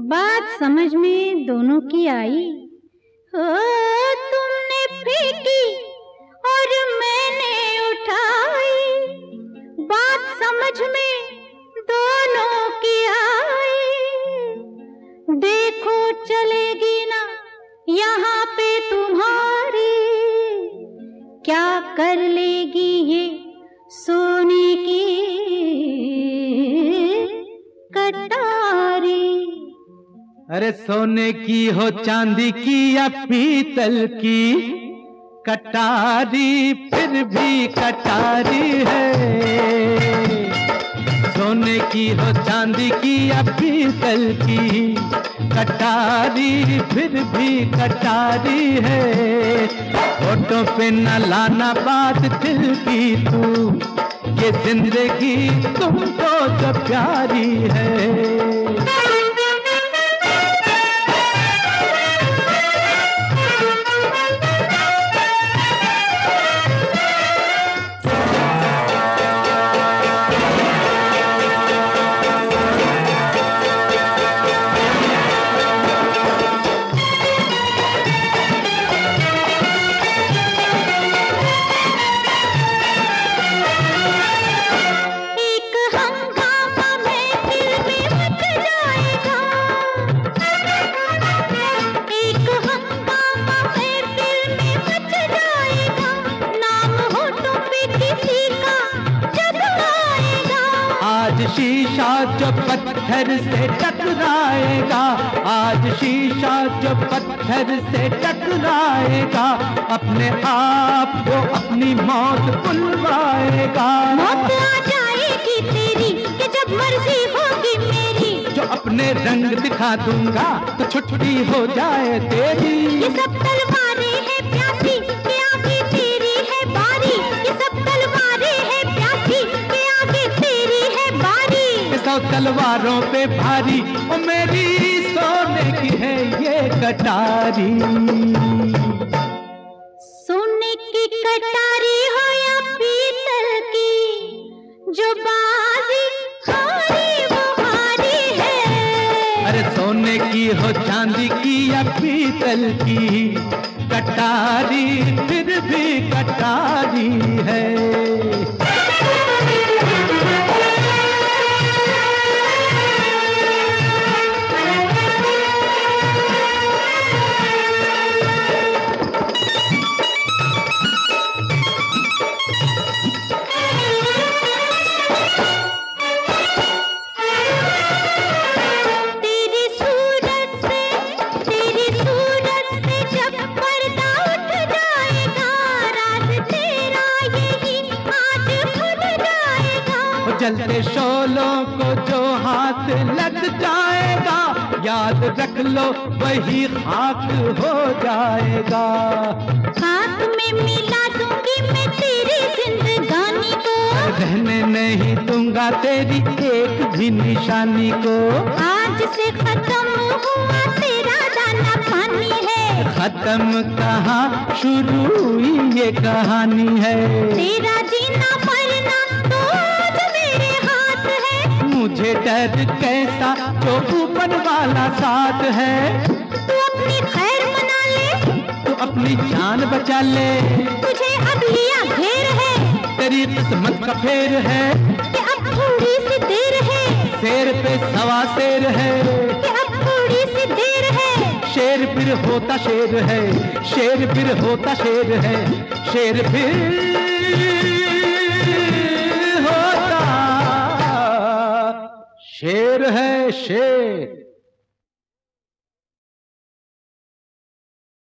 बात समझ में दोनों की आई। ओ तुमने फेंकी और मैंने उठाई, बात समझ में दोनों की आई। देखो चलेगी ना यहाँ पे तुम्हारी, क्या कर लेगी ये सोने की कटारी। अरे सोने की हो चांदी की या पीतल की कटारी, फिर भी कटारी है। सोने की हो चांदी की या पीतल की कटारी, फिर भी कटारी है। होठों पे न लाना बात दिल की तू, ये जिंदगी तुमको तो प्यारी है। आज शीशा जो पत्थर से टकराएगा, आज शीशा जो पत्थर से टकराएगा, अपने आप को अपनी मौत बुलवाएगा। मौत आ जाएगी तेरी कि जब मर्जी होगी मेरी, जो अपने रंग दिखा दूंगा तो छुट्टी हो जाए तेरी। ये सब तलवारें हैं प्यासी कि आगे तेरी है बारी, ये सब तलवारें हैं प्यासी कि आगे तेरी है बारी। सौ तलवारों पे भारी ओ मेरी सोने की है ये कटारी। सोने की कटारी हो या पीतल की, जो बाजी हारी वो हारी है। अरे सोने की हो चांदी की या पीतल की कटारी, फिर भी कटारी है। जलते शोलों को जो हाथ लग जाएगा, याद रख लो वही खाक हो जाएगा। हाथ में मिला दूंगी मैं तेरी जिंदगानी को, रहने नहीं दूंगा तेरी एक भी निशानी को। आज से खत्म हुआ तेरा दाना पानी है, खत्म कहाँ शुरू हुई ये कहानी है। तेरा जीना मरना तो मेरे हाथ है, मुझे डर कैसा जो ऊपर वाला साथ है। तू अपनी खैर मना ले, तू अपनी जान बचा ले, तुझे अब लिया घेर है, तेरी किस्मत का फेर है कि अब थोड़ी सी देर है। शेर पे सवा शेर है कि अब थोड़ी सी देर है। शेर फिर होता शेर है, शेर फिर होता शेर है, शेर फिर होता शेर है शेर।